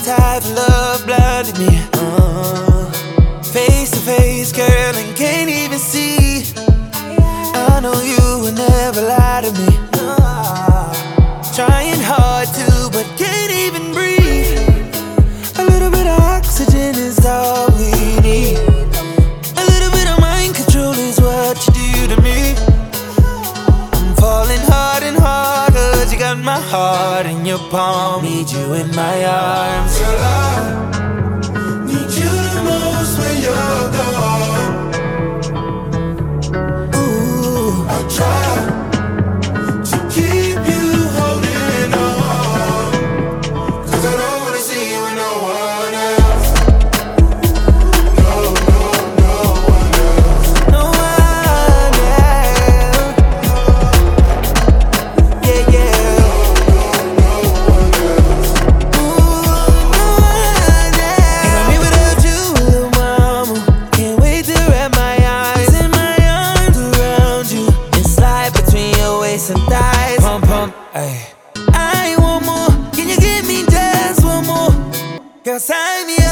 type of love blinded me. Face to face, girl, and can't even see. I know you would never lie to me. Trying hard to, but can't even breathe. A little bit of oxygen is all we need. A little bit of mind control is what you do to me. I'm falling hard and hard, 'cause you got my heart in your palm. Need you in my arms. Girl, I need you the most when you're gone. Ooh, I try to keep you holding on, 'cause I don't wanna see you with no one else. No, no, no one else. no one else. Yeah, yeah. No one else. Ooh, no one else. And I'm here without you, little mama. Can't wait to wrap my eyes in my arms around you and slide between your waist and thighs. Pump, pump, ayy. I want more. Can you give me just one more? Girl, sign me